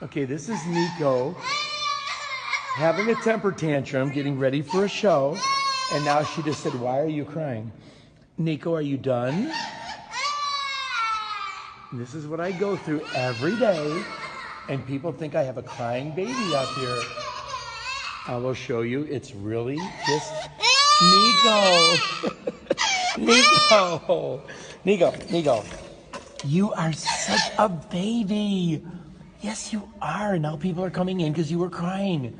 Okay, this is Nico having a temper tantrum, getting ready for a show, and now she just said, "Why are you crying?" Nico, are you done? This is what I go through every day, and people think I have a crying baby up here. I will show you. It's really just Nico. Nico. You are such a baby. Yes, you are. Now people are coming in because you were crying.